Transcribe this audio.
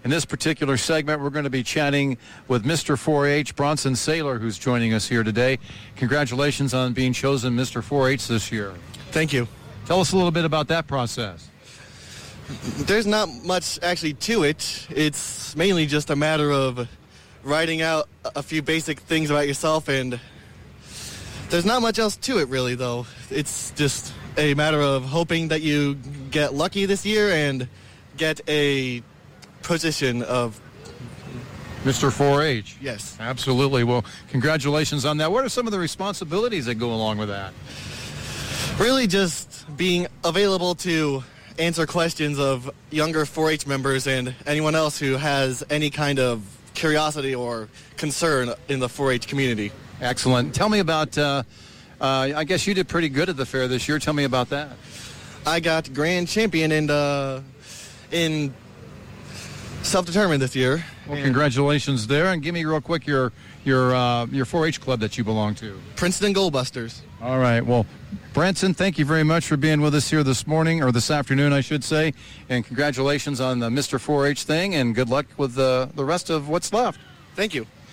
In this particular segment, we're going to be chatting with Mr. 4-H, Bronson Saylor, who's joining us here today. Congratulations on being chosen Mr. 4-H this year. Thank you. Tell us a little bit about that process. There's not much actually to it. It's mainly just a matter of writing out a few basic things about yourself, and there's not much else to it really, though. It's just a matter of hoping that you get lucky this year and get a position of Mr. 4-H. Yes. Absolutely. Well, congratulations on that. What are some of the responsibilities that go along with that? Really just being available to answer questions of younger 4-H members and anyone else who has any kind of curiosity or concern in the 4-H community. Excellent. Tell me about, I guess you did pretty good at the fair this year. Tell me about that. I got grand champion in self-determined this year. Well, congratulations there. And give me real quick your 4-H club that you belong to. Princeton Goldbusters. All right. Well, Branson, thank you very much for being with us here this morning, or this afternoon, I should say. And congratulations on the Mr. 4-H thing, and good luck with the rest of what's left. Thank you.